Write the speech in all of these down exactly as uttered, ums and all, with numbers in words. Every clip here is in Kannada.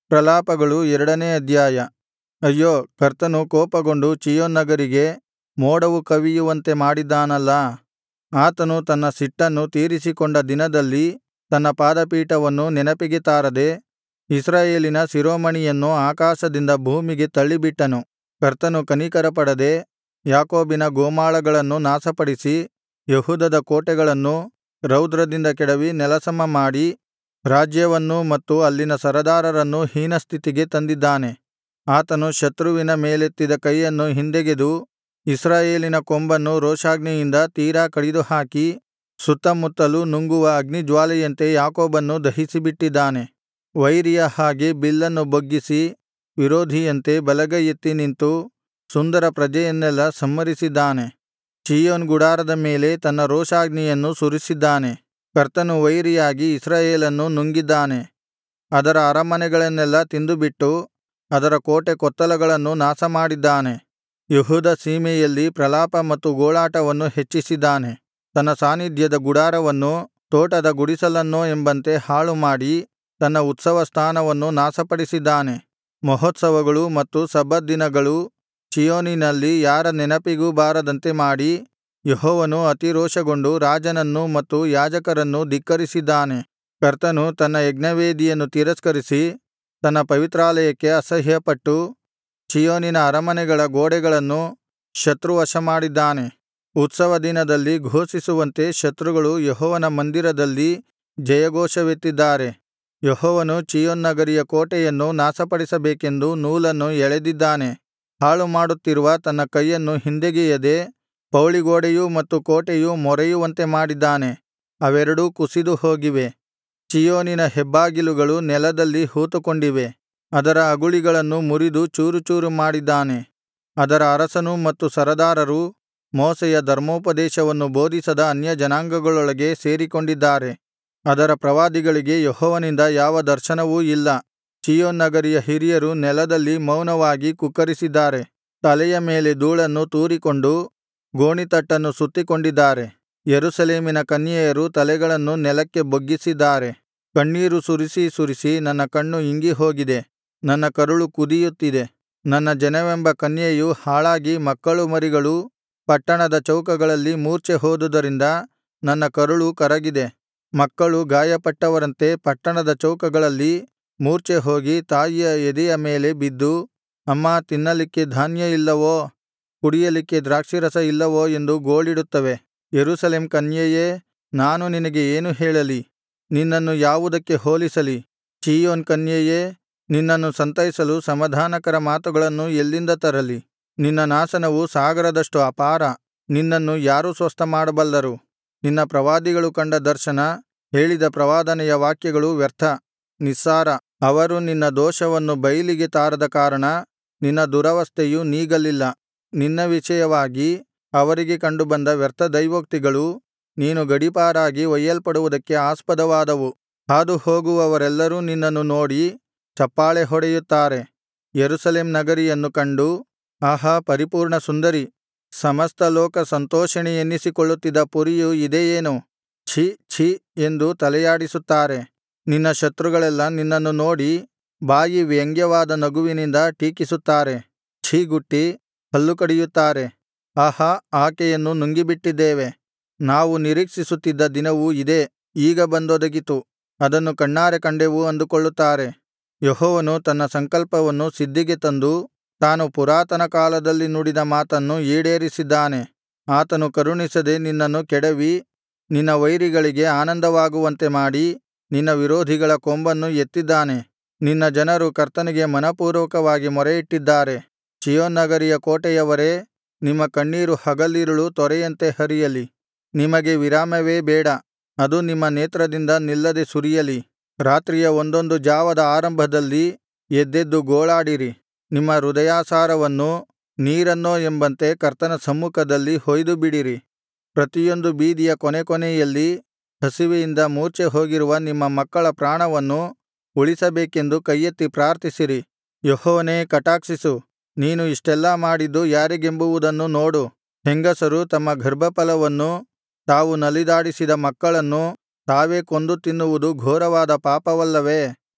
ಪ್ರಲಾಪಗಳು ಎರಡನೇ ಅಧ್ಯಾಯ. ಅಯ್ಯೋ, ಕರ್ತನು ಕೋಪಗೊಂಡು ಚೀಯೋನ್ ನಗರಿಗೆ ಮೋಡವು ಕವಿಯುವಂತೆ ಮಾಡಿದ್ದಾನಲ್ಲಾ. ಆತನು ತನ್ನ ಸಿಟ್ಟನ್ನು ತೀರಿಸಿಕೊಂಡ ದಿನದಲ್ಲಿ ತನ್ನ ಪಾದಪೀಠವನ್ನು ನೆನಪಿಗೆ ತಾರದೆ ಇಸ್ರಾಯೇಲಿನ ಶಿರೋಮಣಿಯನ್ನು ಆಕಾಶದಿಂದ ಭೂಮಿಗೆ ತಳ್ಳಿಬಿಟ್ಟನು. ಕರ್ತನು ಕನಿಕರಪಡದೆ ಯಾಕೋಬಿನ ಗೋಮಾಳಗಳನ್ನು ನಾಶಪಡಿಸಿ ಯೆಹೂದದ ಕೋಟೆಗಳನ್ನು ರೌದ್ರದಿಂದ ಕೆಡವಿ ನೆಲಸಮ ಮಾಡಿ ರಾಜ್ಯವನ್ನೂ ಮತ್ತು ಅಲ್ಲಿನ ಸರದಾರರನ್ನೂ ಹೀನಸ್ಥಿತಿಗೆ ತಂದಿದ್ದಾನೆ. ಆತನು ಶತ್ರುವಿನ ಮೇಲೆತ್ತಿದ ಕೈಯನ್ನು ಹಿಂದೆಗೆದು ಇಸ್ರಾಯೇಲಿನ ಕೊಂಬನ್ನು ರೋಷಾಗ್ನಿಯಿಂದ ತೀರಾ ಕಡಿದುಹಾಕಿ ಸುತ್ತಮುತ್ತಲೂ ನುಂಗುವ ಅಗ್ನಿಜ್ವಾಲೆಯಂತೆ ಯಾಕೋಬನ್ನು ದಹಿಸಿಬಿಟ್ಟಿದ್ದಾನೆ. ವೈರಿಯ ಹಾಗೆ ಬಿಲ್ಲನ್ನು ಬೊಗ್ಗಿಸಿ ವಿರೋಧಿಯಂತೆ ಬಲಗೈ ಎತ್ತಿ ನಿಂತು ಸುಂದರ ಪ್ರಜೆಯನ್ನೆಲ್ಲಾ ಸಂಹರಿಸಿದ್ದಾನೆ. ಚೀಯೋನ್ ಗುಡಾರದ ಮೇಲೆ ತನ್ನ ರೋಷಾಗ್ನಿಯನ್ನು ಸುರಿಸಿದ್ದಾನೆ. ಕರ್ತನು ವೈರಿಯಾಗಿ ಇಸ್ರಾಯೇಲನ್ನು ನುಂಗಿದ್ದಾನೆ. ಅದರ ಅರಮನೆಗಳನ್ನೆಲ್ಲಾ ತಿಂದುಬಿಟ್ಟು ಅದರ ಕೋಟೆ ಕೊತ್ತಲಗಳನ್ನು ನಾಶಮಾಡಿದ್ದಾನೆ. ಯೆಹೂದ ಸೀಮೆಯಲ್ಲಿ ಪ್ರಲಾಪ ಮತ್ತು ಗೋಳಾಟವನ್ನು ಹೆಚ್ಚಿಸಿದ್ದಾನೆ. ತನ್ನ ಸಾನ್ನಿಧ್ಯದ ಗುಡಾರವನ್ನೋ ತೋಟದ ಗುಡಿಸಲನ್ನೋ ಎಂಬಂತೆ ಹಾಳುಮಾಡಿ ತನ್ನ ಉತ್ಸವಸ್ಥಾನವನ್ನು ನಾಶಪಡಿಸಿದ್ದಾನೆ. ಮಹೋತ್ಸವಗಳು ಮತ್ತು ಸಬ್ಬತ್ ದಿನಗಳು ಚೀಯೋನಿನಲ್ಲಿ ಯಾರ ನೆನಪಿಗೂ ಬಾರದಂತೆ ಮಾಡಿ ಯೆಹೋವನು ಅತಿರೋಷಗೊಂಡು ರಾಜನನ್ನೂ ಮತ್ತು ಯಾಜಕರನ್ನೂ ಧಿಕ್ಕರಿಸಿದ್ದಾನೆ. ಕರ್ತನು ತನ್ನ ಯಜ್ಞವೇದಿಯನ್ನು ತಿರಸ್ಕರಿಸಿ ತನ್ನ ಪವಿತ್ರಾಲಯಕ್ಕೆ ಅಸಹ್ಯಪಟ್ಟು ಚೀಯೋನಿನ ಅರಮನೆಗಳ ಗೋಡೆಗಳನ್ನು ಶತ್ರುವಶಮಾಡಿದ್ದಾನೆ. ಉತ್ಸವ ದಿನದಲ್ಲಿ ಘೋಷಿಸುವಂತೆ ಶತ್ರುಗಳು ಯೆಹೋವನ ಮಂದಿರದಲ್ಲಿ ಜಯಘೋಷವೆತ್ತಿದ್ದಾರೆ. ಯೆಹೋವನು ಚೀಯೋನ್ ನಗರಿಯ ಕೋಟೆಯನ್ನು ನಾಶಪಡಿಸಬೇಕೆಂದು ನೂಲನ್ನು ಎಳೆದಿದ್ದಾನೆ. ಹಾಳುಮಾಡುತ್ತಿರುವ ತನ್ನ ಕೈಯನ್ನು ಹಿಂದೆಗೆಯದೆ ಪೌಳಿಗೋಡೆಯೂ ಮತ್ತು ಕೋಟೆಯೂ ಮೊರೆಯುವಂತೆ ಮಾಡಿದ್ದಾನೆ. ಅವೆರಡೂ ಕುಸಿದು ಹೋಗಿವೆ. ಚೀಯೋನಿನ ಹೆಬ್ಬಾಗಿಲುಗಳು ನೆಲದಲ್ಲಿ ಹೂತುಕೊಂಡಿವೆ. ಅದರ ಅಗುಳಿಗಳನ್ನು ಮುರಿದು ಚೂರುಚೂರು ಮಾಡಿದ್ದಾನೆ. ಅದರ ಅರಸನೂ ಮತ್ತು ಸರದಾರರೂ ಮೋಶೆಯ ಧರ್ಮೋಪದೇಶವನ್ನು ಬೋಧಿಸದ ಅನ್ಯಜನಾಂಗಗಳೊಳಗೆ ಸೇರಿಕೊಂಡಿದ್ದಾರೆ. ಅದರ ಪ್ರವಾದಿಗಳಿಗೆ ಯೆಹೋವನಿಂದ ಯಾವ ದರ್ಶನವೂ ಇಲ್ಲ. ಚೀಯೋನ್ ನಗರಿಯ ಹಿರಿಯರು ನೆಲದಲ್ಲಿ ಮೌನವಾಗಿ ಕುಕ್ಕರಿಸಿದ್ದಾರೆ. ತಲೆಯ ಮೇಲೆ ಧೂಳನ್ನು ತೂರಿಕೊಂಡು ಗೋಣಿತಟ್ಟನ್ನು ಸುತ್ತಿಕೊಂಡಿದ್ದಾರೆ. ಯೆರೂಸಲೇಮಿನ ಕನ್ಯೆಯರು ತಲೆಗಳನ್ನು ನೆಲಕ್ಕೆ ಬೊಗ್ಗಿಸಿದ್ದಾರೆ. ಕಣ್ಣೀರು ಸುರಿಸಿ ಸುರಿಸಿ ನನ್ನ ಕಣ್ಣು ಇಂಗಿಹೋಗಿದೆ. ನನ್ನ ಕರುಳು ಕುದಿಯುತ್ತಿದೆ. ನನ್ನ ಜನವೆಂಬ ಕನ್ಯೆಯು ಹಾಳಾಗಿ ಮಕ್ಕಳು ಮರಿಗಳು ಪಟ್ಟಣದ ಚೌಕಗಳಲ್ಲಿ ಮೂರ್ಛೆ ಹೋದುದರಿಂದ ನನ್ನ ಕರುಳು ಕರಗಿದೆ. ಮಕ್ಕಳು ಗಾಯಪಟ್ಟವರಂತೆ ಪಟ್ಟಣದ ಚೌಕಗಳಲ್ಲಿ ಮೂರ್ಛೆ ಹೋಗಿ ತಾಯಿಯ ಎದೆಯ ಮೇಲೆ ಬಿದ್ದು, ಅಮ್ಮಾ, ತಿನ್ನಲಿಕ್ಕೆ ಧಾನ್ಯ ಇಲ್ಲವೋ, ಕುಡಿಯಲಿಕ್ಕೆ ದ್ರಾಕ್ಷಿರಸ ಇಲ್ಲವೋ ಎಂದು ಗೋಳಿಡುತ್ತವೆ. ಯೆರೂಸಲೇಮ್ ಕನ್ಯೆಯೇ, ನಾನು ನಿನಗೆ ಏನು ಹೇಳಲಿ? ನಿನ್ನನ್ನು ಯಾವುದಕ್ಕೆ ಹೋಲಿಸಲಿ? ಚೀಯೋನ್ ಕನ್ಯೆಯೇ, ನಿನ್ನನ್ನು ಸಂತೈಸಲು ಸಮಾಧಾನಕರ ಮಾತುಗಳನ್ನು ಎಲ್ಲಿಂದ ತರಲಿ? ನಿನ್ನ ನಾಶನವು ಸಾಗರದಷ್ಟು ಅಪಾರ. ನಿನ್ನನ್ನು ಯಾರು ಸ್ವಸ್ಥಮಾಡಬಲ್ಲರು? ನಿನ್ನ ಪ್ರವಾದಿಗಳು ಕಂಡ ದರ್ಶನ, ಹೇಳಿದ ಪ್ರವಾದನೆಯ ವಾಕ್ಯಗಳು ವ್ಯರ್ಥ, ನಿಸ್ಸಾರ. ಅವರು ನಿನ್ನ ದೋಷವನ್ನು ಬೈಲಿಗೆ ತಾರದ ಕಾರಣ ನಿನ್ನ ದುರವಸ್ಥೆಯು ನೀಗಲಿಲ್ಲ. ನಿನ್ನ ವಿಷಯವಾಗಿ ಅವರಿಗೆ ಕಂಡುಬಂದ ವ್ಯರ್ಥ ದೈವೋಕ್ತಿಗಳು ನೀನು ಗಡೀಪಾರಾಗಿ ಒಯ್ಯಲ್ಪಡುವುದಕ್ಕೆ ಆಸ್ಪದವಾದವು. ಹಾದುಹೋಗುವವರೆಲ್ಲರೂ ನಿನ್ನನ್ನು ನೋಡಿ ಚಪ್ಪಾಳೆ ಹೊಡೆಯುತ್ತಾರೆ. ಯೆರೂಸಲೇಮ್ ನಗರಿಯನ್ನು ಕಂಡು, ಆಹಾ, ಪರಿಪೂರ್ಣ ಸುಂದರಿ, ಸಮಸ್ತ ಲೋಕ ಸಂತೋಷಿಣಿ ಎನ್ನಿಸಿಕೊಳ್ಳುತ್ತಿದ್ದ ಪುರಿಯು ಇದೇ ಏನು? ಛೀ ಛೀ ಎಂದು ತಲೆಯಾಡಿಸುತ್ತಾರೆ. ನಿನ್ನ ಶತ್ರುಗಳೆಲ್ಲಾ ನಿನ್ನನ್ನು ನೋಡಿ ಬಾಯಿ ವ್ಯಂಗ್ಯವಾದ ನಗುವಿನಿಂದ ಟೀಕಿಸುತ್ತಾರೆ. ಛೀಗುಟ್ಟಿ ಹಲ್ಲು ಕಡಿಯುತ್ತಾರೆ. ಆಹಾ, ಆಕೆಯನ್ನು ನುಂಗಿಬಿಟ್ಟಿದ್ದೇವೆ. ನಾವು ನಿರೀಕ್ಷಿಸುತ್ತಿದ್ದ ದಿನವು ಇದೇ, ಈಗ ಬಂದೊದಗಿತು. ಅದನ್ನು ಕಣ್ಣಾರೆ ಕಂಡೆವು ಅಂದುಕೊಳ್ಳುತ್ತಾರೆ. ಯೆಹೋವನು ತನ್ನ ಸಂಕಲ್ಪವನ್ನು ಸಿದ್ಧಿಗೆ ತಂದು ತಾನು ಪುರಾತನ ಕಾಲದಲ್ಲಿ ನುಡಿದ ಮಾತನ್ನು ಈಡೇರಿಸಿದ್ದಾನೆ. ಆತನು ಕರುಣಿಸದೆ ನಿನ್ನನ್ನು ಕೆಡವಿ ನಿನ್ನ ವೈರಿಗಳಿಗೆ ಆನಂದವಾಗುವಂತೆ ಮಾಡಿ ನಿನ್ನ ವಿರೋಧಿಗಳ ಕೊಂಬನ್ನು ಎತ್ತಿದ್ದಾನೆ. ನಿನ್ನ ಜನರು ಕರ್ತನಿಗೆ ಮನಃಪೂರ್ವಕವಾಗಿ ಮೊರೆಯಿಟ್ಟಿದ್ದಾರೆ. ಚೀಯೋನ್ ನಗರಿಯ ಕೋಟೆಯವರೇ, ನಿಮ್ಮ ಕಣ್ಣೀರು ಹಗಲಿರುಳು ತೊರೆಯಂತೆ ಹರಿಯಲಿ. ನಿಮಗೆ ವಿರಾಮವೇ ಬೇಡ, ಅದು ನಿಮ್ಮ ನೇತ್ರದಿಂದ ನಿಲ್ಲದೆ ಸುರಿಯಲಿ. ರಾತ್ರಿಯ ಒಂದೊಂದು ಜಾವದ ಆರಂಭದಲ್ಲಿ ಎದ್ದೆದ್ದು ಗೋಳಾಡಿರಿ. ನಿಮ್ಮ ಹೃದಯಾಸಾರವನ್ನು ನೀರನ್ನೋ ಎಂಬಂತೆ ಕರ್ತನ ಸಮ್ಮುಖದಲ್ಲಿ ಹೊಯ್ದುಬಿಡಿರಿ. ಪ್ರತಿಯೊಂದು ಬೀದಿಯ ಕೊನೆಕೊನೆಯಲ್ಲಿ ಹಸಿವೆಯಿಂದ ಮೂರ್ಛೆ ಹೋಗಿರುವ ನಿಮ್ಮ ಮಕ್ಕಳ ಪ್ರಾಣವನ್ನು ಉಳಿಸಬೇಕೆಂದು ಕೈಯೆತ್ತಿ ಪ್ರಾರ್ಥಿಸಿರಿ. ಯೆಹೋವನೇ, ಕಟಾಕ್ಷಿಸು. ನೀನು ಇಷ್ಟೆಲ್ಲಾ ಮಾಡಿದ್ದು ಯಾರಿಗೆಂಬುವುದನ್ನು ನೋಡು. ಹೆಂಗಸರು ತಮ್ಮ ಗರ್ಭಫಲವನ್ನು, ತಾವು ನಲಿದಾಡಿಸಿದ ಮಕ್ಕಳನ್ನು ತಾವೇ ಕೊಂದು ತಿನ್ನುವುದು ಘೋರವಾದ ಪಾಪವಲ್ಲವೇ?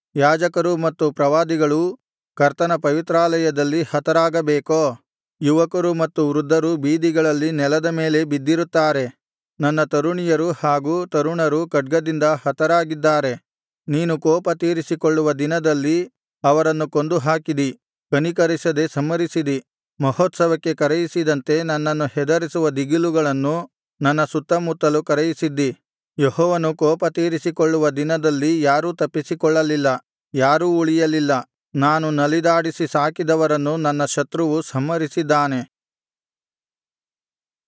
ಯಾಜಕರೂ ಮತ್ತು ಪ್ರವಾದಿಗಳೂ ಕರ್ತನ ಪವಿತ್ರಾಲಯದಲ್ಲಿ ಹತರಾಗಬೇಕೋ? ಯುವಕರು ಮತ್ತು ವೃದ್ಧರು ಬೀದಿಗಳಲ್ಲಿ ನೆಲದ ಮೇಲೆ ಬಿದ್ದಿರುತ್ತಾರೆ. ನನ್ನ ತರುಣಿಯರು ಹಾಗೂ ತರುಣರು ಖಡ್ಗದಿಂದ ಹತರಾಗಿದ್ದಾರೆ. ನೀನು ಕೋಪ ತೀರಿಸಿಕೊಳ್ಳುವ ದಿನದಲ್ಲಿ ಅವರನ್ನು ಕೊಂದು ಹಾಕಿದಿ, ಕನಿಕರಿಸದೆ ಸಂಹರಿಸಿದಿ. ಮಹೋತ್ಸವಕ್ಕೆ ಕರೆಯಿಸಿದಂತೆ ನನ್ನನ್ನು ಹೆದರಿಸುವ ದಿಗಿಲುಗಳನ್ನು ನನ್ನ ಸುತ್ತಮುತ್ತಲು ಕರೆಯಿಸಿದ್ದಿ. ಯೆಹೋವನು ಕೋಪ ತೀರಿಸಿಕೊಳ್ಳುವ ದಿನದಲ್ಲಿ ಯಾರೂ ತಪ್ಪಿಸಿಕೊಳ್ಳಲಿಲ್ಲ, ಯಾರೂ ಉಳಿಯಲಿಲ್ಲ. ನಾನು ನಲಿದಾಡಿಸಿ ಸಾಕಿದವರನ್ನು ನನ್ನ ಶತ್ರುವು ಸಂಹರಿಸಿದ್ದಾನೆ.